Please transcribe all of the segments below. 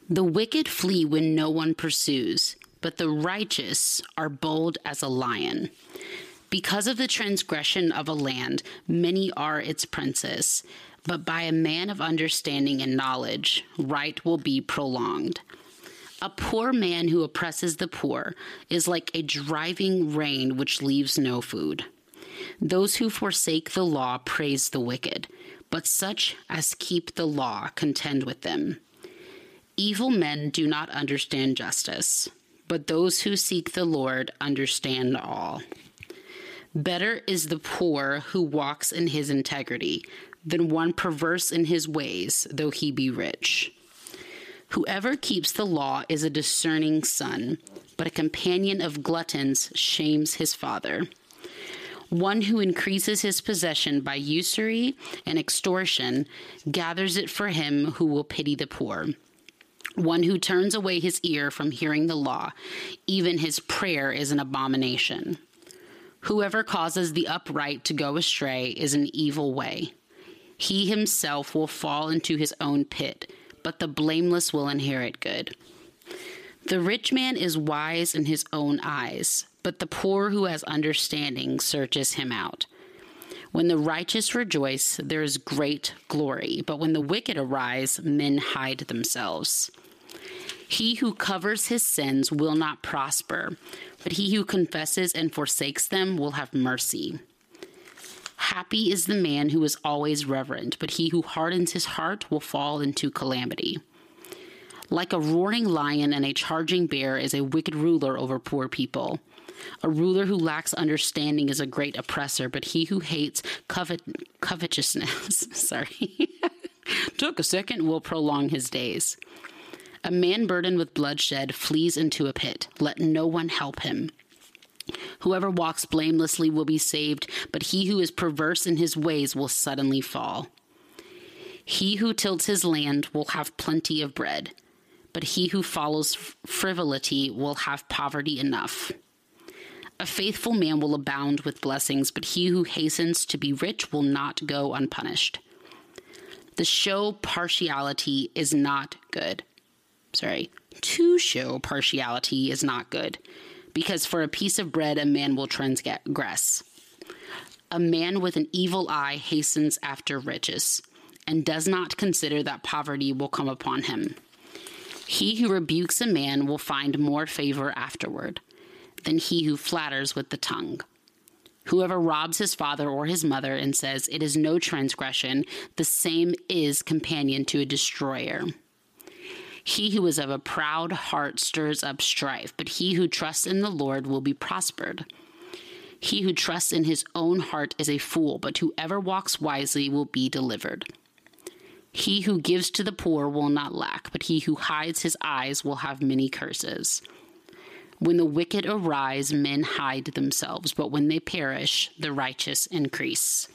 The wicked flee when no one pursues, but the righteous are bold as a lion. Because of the transgression of a land, many are its princes, but by a man of understanding and knowledge, right will be prolonged. A poor man who oppresses the poor is like a driving rain which leaves no food. Those who forsake the law praise the wicked, but such as keep the law contend with them. Evil men do not understand justice, but those who seek the Lord understand all. Better is the poor who walks in his integrity than one perverse in his ways, though he be rich. Whoever keeps the law is a discerning son, but a companion of gluttons shames his father. One who increases his possession by usury and extortion gathers it for him who will pity the poor. One who turns away his ear from hearing the law, even his prayer is an abomination. Whoever causes the upright to go astray is an evil way. He himself will fall into his own pit, but the blameless will inherit good. The rich man is wise in his own eyes, but the poor who has understanding searches him out. When the righteous rejoice, there is great glory, but when the wicked arise, men hide themselves. He who covers his sins will not prosper, but he who confesses and forsakes them will have mercy. Happy is the man who is always reverent, but he who hardens his heart will fall into calamity. Like a roaring lion and a charging bear is a wicked ruler over poor people. A ruler who lacks understanding is a great oppressor, but he who hates covetousness, took a second, will prolong his days. A man burdened with bloodshed flees into a pit. Let no one help him. Whoever walks blamelessly will be saved, but he who is perverse in his ways will suddenly fall. He who tilts his land will have plenty of bread, but he who follows frivolity will have poverty enough. A faithful man will abound with blessings, but he who hastens to be rich will not go unpunished. To show partiality is not good, because for a piece of bread a man will transgress. A man with an evil eye hastens after riches, and does not consider that poverty will come upon him. He who rebukes a man will find more favor afterward than he who flatters with the tongue. Whoever robs his father or his mother and says, "It is no transgression," the same is companion to a destroyer. He who is of a proud heart stirs up strife, but he who trusts in the Lord will be prospered. He who trusts in his own heart is a fool, but whoever walks wisely will be delivered. He who gives to the poor will not lack, but he who hides his eyes will have many curses. When the wicked arise, men hide themselves, but when they perish, the righteous increase.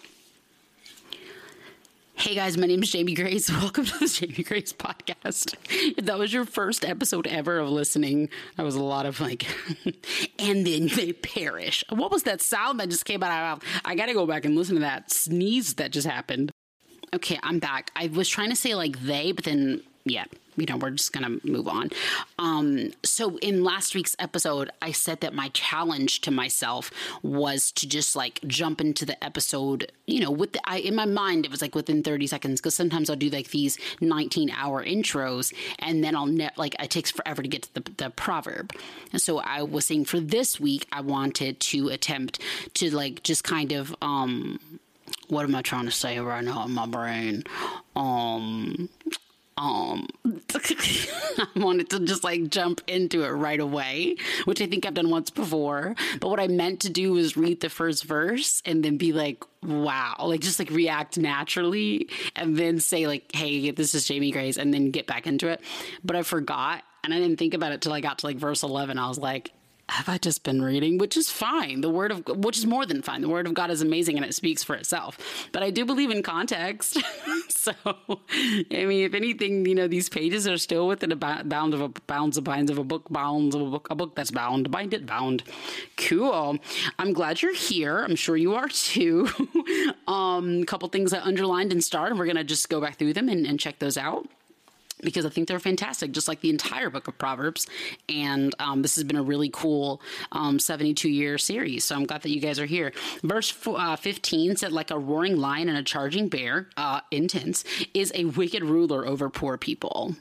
Hey guys, my name is Jamie Grace. Welcome to the Jamie Grace podcast. If that was your first episode ever of listening, that was a lot of and then they perish. What was that sound that just came out of my mouth? I gotta go back and listen to that sneeze that just happened. Okay, I'm back. I was trying to say they, but then, we're just going to move on. So in last week's episode, I said that my challenge to myself was to just jump into the episode, in my mind, it was within 30 seconds, because sometimes I'll do these 19-hour intros, and then it takes forever to get to the proverb. And so I was saying for this week, I wanted to attempt to just kind of, what am I trying to say right now in my brain? I wanted to just jump into it right away, which I think I've done once before. But what I meant to do was read the first verse and then be wow, just react naturally and then say hey, this is Jamie Grace, and then get back into it. But I forgot, and I didn't think about it till I got to verse 11. I was have I just been reading? Which is fine. Which is more than fine. The Word of God is amazing and it speaks for itself. But I do believe in context. So, if anything, these pages are still within a bounds of a book that's bound. Bind it, bound. Cool. I'm glad you're here. I'm sure you are too. A couple things I underlined and starred, and we're going to just go back through them and check those out. because I think they're fantastic, just like the entire book of Proverbs. And this has been a really cool 72-year series. So I'm glad that you guys are here. Verse 15 said, like a roaring lion and a charging bear, intense, is a wicked ruler over poor people.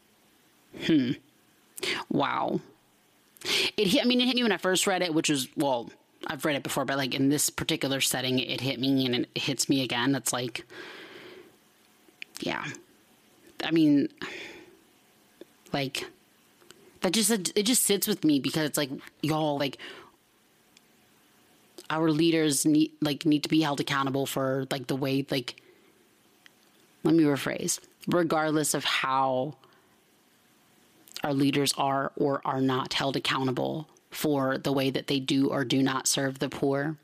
Wow. It hit me when I first read it, which was, well, I've read it before, but like in this particular setting, it hit me and it hits me again. It's like, yeah. I mean, like, it just sits with me because it's like, y'all, like, our leaders need to be held accountable for like the way, like, let me rephrase, regardless of how our leaders are or are not held accountable for the way that they do or do not serve the poor.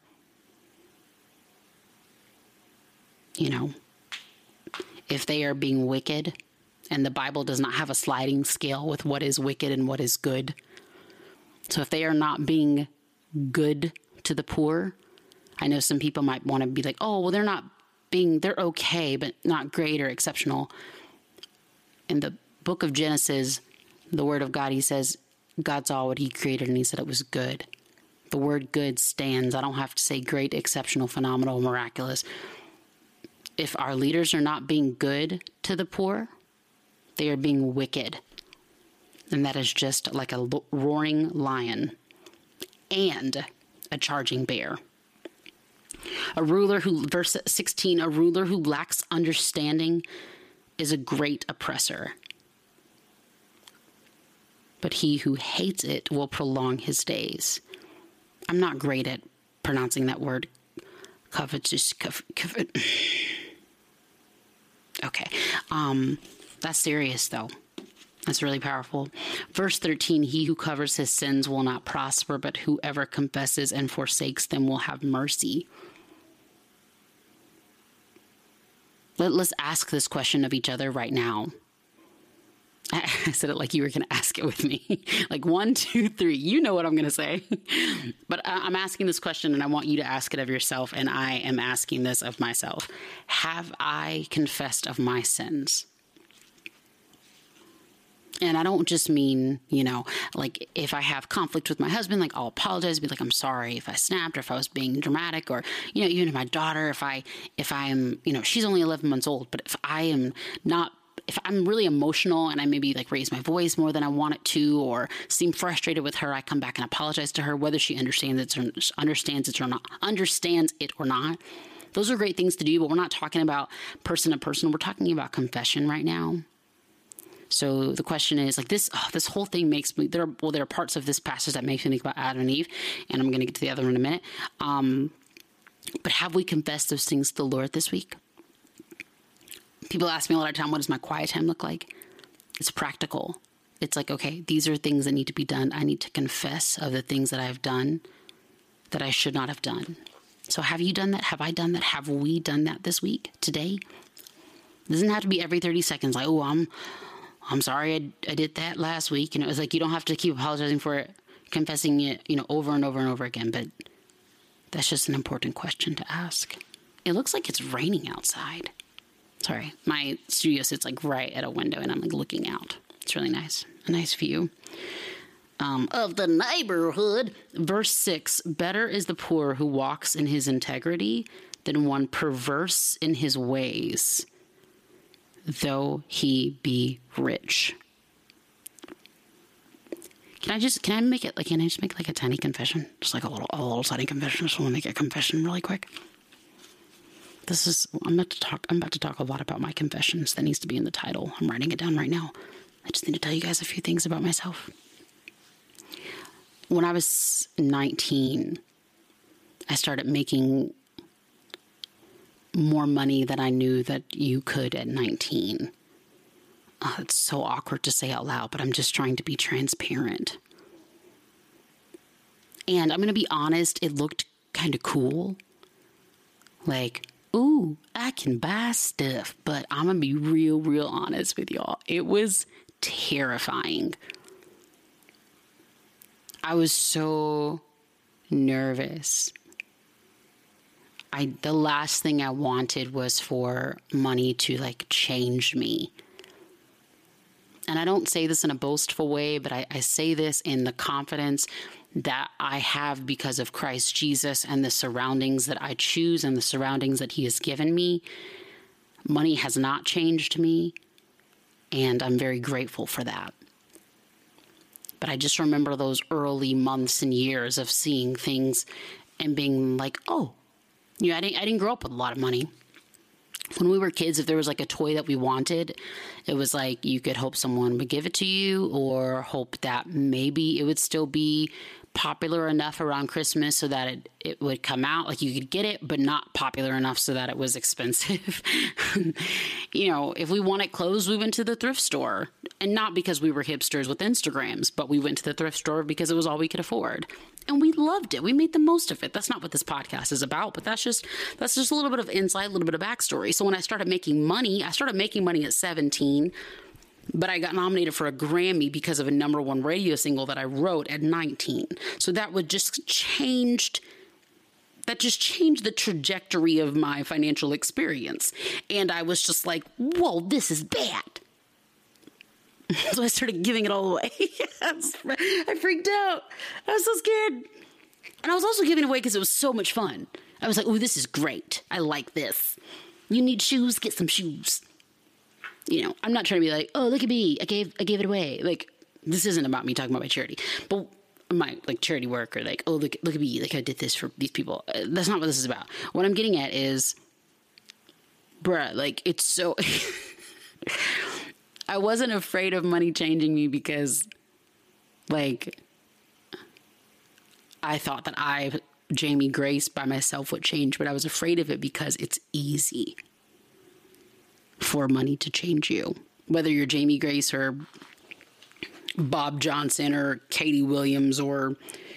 You know, if they are being wicked, and the Bible does not have a sliding scale with what is wicked and what is good. So if they are not being good to the poor, I know some people might want to be like, oh, well, they're okay, but not great or exceptional. In the book of Genesis, the word of God, he says, God saw what he created and he said it was good. The word good stands. I don't have to say great, exceptional, phenomenal, miraculous. If our leaders are not being good to the poor, they are being wicked. And that is just like a roaring lion and a charging bear. Verse 16, a ruler who lacks understanding is a great oppressor. But he who hates it will prolong his days. I'm not great at pronouncing that word. Covetous. Okay. That's serious, though. That's really powerful. Verse 13, he who covers his sins will not prosper, but whoever confesses and forsakes them will have mercy. Let's ask this question of each other right now. I said it like you were going to ask it with me. Like 1, 2, 3. You know what I'm going to say. But I'm asking this question, and I want you to ask it of yourself, and I am asking this of myself. Have I confessed of my sins? And I don't just mean, like if I have conflict with my husband, like I'll apologize, be like, I'm sorry if I snapped or if I was being dramatic, or, even to my daughter, if I'm, she's only 11 months old, but if I'm really emotional and I maybe like raise my voice more than I want it to, or seem frustrated with her, I come back and apologize to her, whether she understands it or not. Those are great things to do, but we're not talking about person to person. We're talking about confession right now. So the question is like this whole thing makes me, there are parts of this passage that makes me think about Adam and Eve, and I'm going to get to the other one in a minute. But have we confessed those things to the Lord this week? People ask me a lot of time, what does my quiet time look like? It's practical. It's like, okay, these are things that need to be done. I need to confess of the things that I've done that I should not have done. So have you done that? Have I done that? Have we done that this week, today? It doesn't have to be every 30 seconds. Like, oh, I'm sorry I did that last week. It's like you don't have to keep apologizing for it, confessing it, over and over and over again. But that's just an important question to ask. It looks like it's raining outside. Sorry, my studio sits like right at a window and I'm like looking out. It's really nice. A nice view of the neighborhood. Verse 6, better is the poor who walks in his integrity than one perverse in his ways, though he be rich. Can I just make a tiny confession? Just like a little tiny confession. I just want to make a confession really quick. I'm about to talk a lot about my confessions. That needs to be in the title. I'm writing it down right now. I just need to tell you guys a few things about myself. When I was 19, I started making more money than I knew that you could at 19. It's so awkward to say out loud, but I'm just trying to be transparent. And I'm going to be honest, it looked kind of cool. Like, ooh, I can buy stuff. But I'm going to be real honest with y'all. It was terrifying. I was so nervous. The last thing I wanted was for money to like change me. And I don't say this in a boastful way, but I say this in the confidence that I have because of Christ Jesus and the surroundings that I choose and the surroundings that he has given me. Money has not changed me, and I'm very grateful for that. But I just remember those early months and years of seeing things and being like, oh, I didn't grow up with a lot of money. When we were kids, if there was like a toy that we wanted, it was like you could hope someone would give it to you or hope that maybe it would still be popular enough around Christmas so that it would come out. Like you could get it, but not popular enough so that it was expensive. If we wanted clothes, we went to the thrift store. And not because we were hipsters with Instagrams, but we went to the thrift store because it was all we could afford. And we loved it. We made the most of it. That's not what this podcast is about, but that's just a little bit of insight, a little bit of backstory. So when I started making money at 17, but I got nominated for a Grammy because of a #1 radio single that I wrote at 19. So that just changed the trajectory of my financial experience. And I was just like, whoa, this is bad. So I started giving it all away. I freaked out. I was so scared. And I was also giving it away because it was so much fun. I was like, oh, this is great. I like this. You need shoes? Get some shoes. I'm not trying to be like, oh, look at me. I gave it away. Like, this isn't about me talking about my charity. But my charity work or oh, look at me. Like I did this for these people. That's not what this is about. What I'm getting at is, bruh, it's so... I wasn't afraid of money changing me because, I thought that Jamie Grace, by myself would change, but I was afraid of it because it's easy for money to change you. Whether you're Jamie Grace or Bob Johnson or Katie Williams or,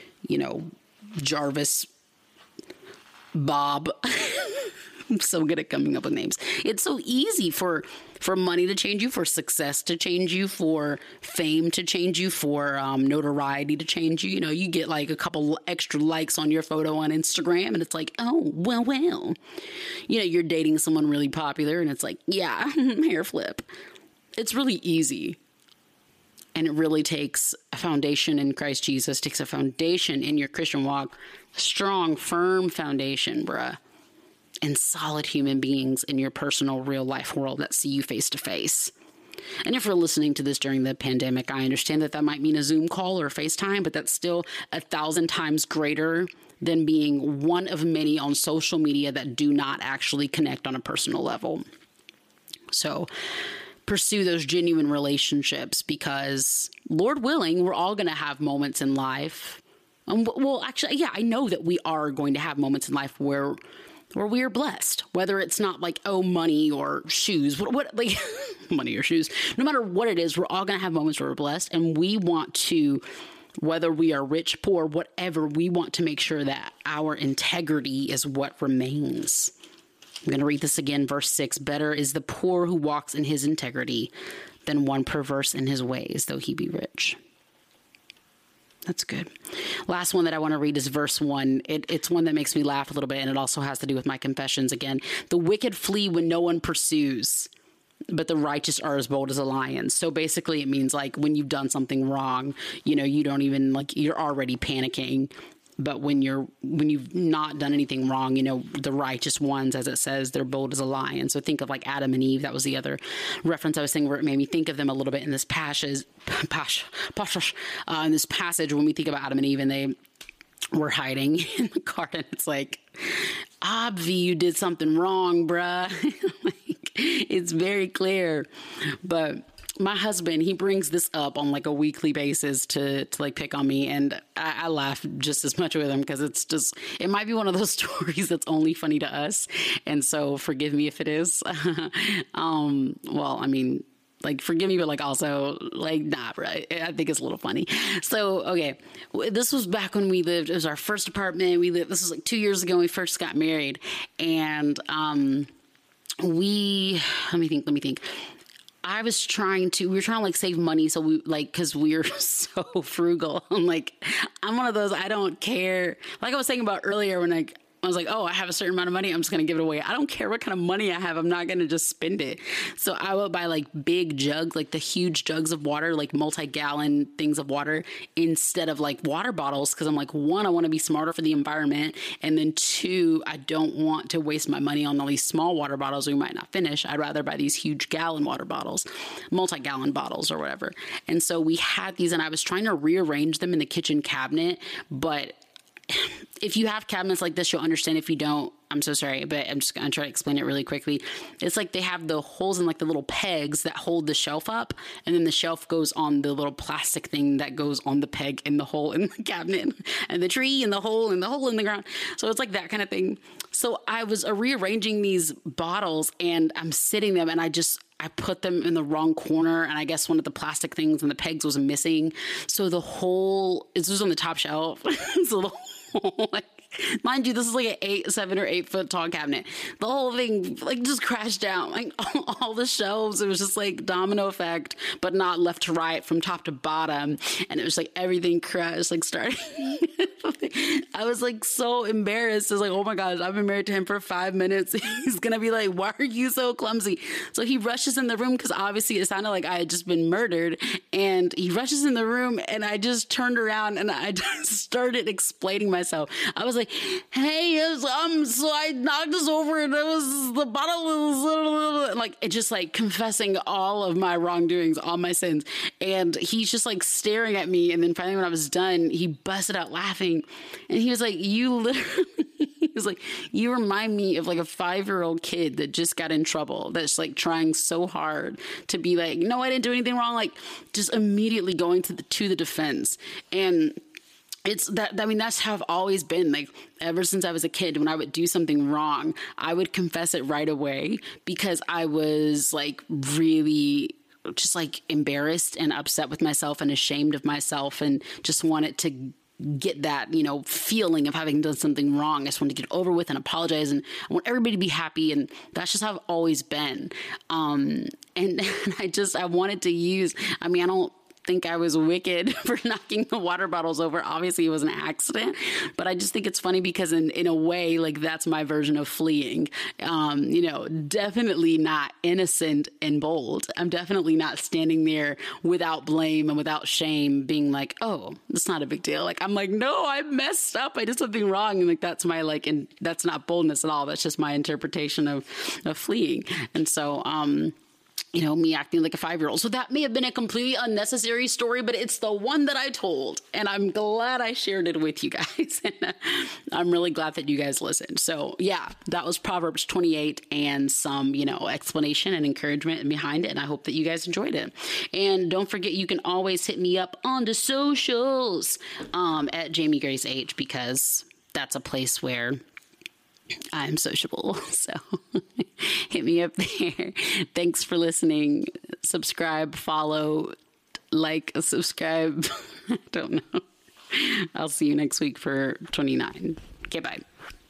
Jarvis Bob. I'm so good at coming up with names. It's so easy for money to change you, for success to change you, for fame to change you, for notoriety to change you. You get a couple extra likes on your photo on Instagram and it's like, oh, well. You're dating someone really popular and it's like, yeah, hair flip. It's really easy. And it really takes a foundation in Christ Jesus, takes a foundation in your Christian walk, a strong, firm foundation, bruh. And solid human beings in your personal real life world that see you face to face. And if you're listening to this during the pandemic, I understand that might mean a Zoom call or FaceTime, but that's still 1,000 times greater than being one of many on social media that do not actually connect on a personal level. So pursue those genuine relationships because, Lord willing, we're all going to have moments in life. Well, actually, yeah, I know that we are going to have moments in life where we are blessed, whether it's not money or shoes, money or shoes, no matter what it is, we're all going to have moments where we're blessed. And we want to, whether we are rich, poor, whatever, we want to make sure that our integrity is what remains. I'm going to read this again, verse 6. Better is the poor who walks in his integrity than one perverse in his ways, though he be rich. That's good. Last one that I want to read is verse 1. It's one that makes me laugh a little bit, and it also has to do with my confessions again. The wicked flee when no one pursues, but the righteous are as bold as a lion. So basically it means when you've done something wrong, you don't even you're already panicking. But when you've not done anything wrong, the righteous ones, as it says, they're bold as a lion. So think of Adam and Eve. That was the other reference I was saying where it made me think of them a little bit in this passage. In this passage, when we think about Adam and Eve and they were hiding in the garden, it's obvi, you did something wrong, bruh. It's very clear. But my husband, he brings this up on a weekly basis to pick on me. And I laugh just as much with him because it might be one of those stories that's only funny to us. And so forgive me if it is. Forgive me, but also nah, right. I think it's a little funny. So, okay. This was back when we lived, it was our first apartment. This was 2 years ago when we first got married. And, let me think. we were trying to save money. So cause we were so frugal. I'm one of those, I don't care. Like I was saying about earlier when I was like, oh, I have a certain amount of money. I'm just going to give it away. I don't care what kind of money I have. I'm not going to just spend it. So I would buy like big jugs, like the huge jugs of water, like multi-gallon things of water instead of like water bottles. Cause I'm like, one, I want to be smarter for the environment. And then two, I don't want to waste my money on all these small water bottles we might not finish. I'd rather buy these huge gallon water bottles, multi-gallon bottles or whatever. And so we had these and I was trying to rearrange them in the kitchen cabinet, but if you have cabinets like this, you'll understand. If you don't, I'm so sorry, but I'm just going to try to explain it really quickly. It's like they have the holes in like the little pegs that hold the shelf up, and then the shelf goes on the little plastic thing that goes on the peg in the hole in the cabinet, and the tree and the hole in the ground. So it's like that kind of thing. So I was rearranging these bottles and I'm sitting them and I put them in the wrong corner, and I guess one of the plastic things and the pegs was missing. So the whole, it was on the top shelf. So the whole, like, mind you, this is like an 7 or 8 foot tall cabinet. The whole thing like just crashed down, like all the shelves. It was just like domino effect, but not left to right, from top to bottom. And it was like everything crashed, like starting. I was like so embarrassed. I was like, oh my gosh, I've been married to him for 5 minutes. He's going to be like, why are you so clumsy? So he rushes in the room because obviously it sounded like I had just been murdered. And he rushes in the room and I just turned around and I just started explaining myself. I was like, hey, so I knocked this over and the bottle was like, it just like confessing all of my wrongdoings, all my sins. And he's just like staring at me. And then finally when I was done, he busted out laughing. And he was like, you literally, he was like, you remind me of like a 5-year-old kid that just got in trouble, that's like trying so hard to be like, no, I didn't do anything wrong. Like just immediately going to the defense. And it's that, I mean, that's how I've always been. Like ever since I was a kid, when I would do something wrong, I would confess it right away because I was like really just like embarrassed and upset with myself and ashamed of myself and just wanted to get that, you know, feeling of having done something wrong. I just want to get over with and apologize, and I want everybody to be happy. And that's just how I've always been. And I wanted to use, I mean, I don't think I was wicked for knocking the water bottles over. Obviously it was an accident, but I just think it's funny because in a way, like that's my version of fleeing. You know, definitely not innocent and bold. I'm definitely not standing there without blame and without shame being like, oh, it's not a big deal. Like, I'm like, no, I messed up. I did something wrong. And like, that's my like, and that's not boldness at all. That's just my interpretation of fleeing. And so, you know, me acting like a 5-year-old. So that may have been a completely unnecessary story, but it's the one that I told. And I'm glad I shared it with you guys. And I'm really glad that you guys listened. So yeah, that was Proverbs 28 and some, you know, explanation and encouragement behind it. And I hope that you guys enjoyed it. And don't forget, you can always hit me up on the socials at Jamie Grace H, because that's a place where I'm sociable. So hit me up there. Thanks for listening. Subscribe, follow, like, subscribe. I don't know. I'll see you next week for 29. Okay, bye.